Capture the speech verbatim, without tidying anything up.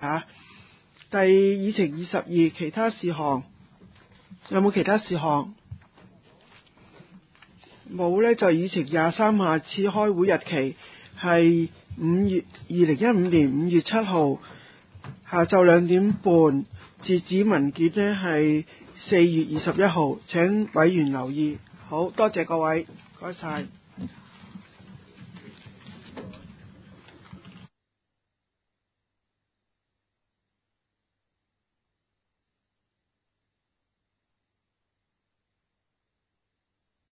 啊。第議程二十二，其他事項，有冇其他事項？冇呢，就議程廿三，下次開會日期係五月二零一五年五月七號下晝兩點半，截止文件呢係四月二十一號，請委員留意。好多謝各位，唔該晒。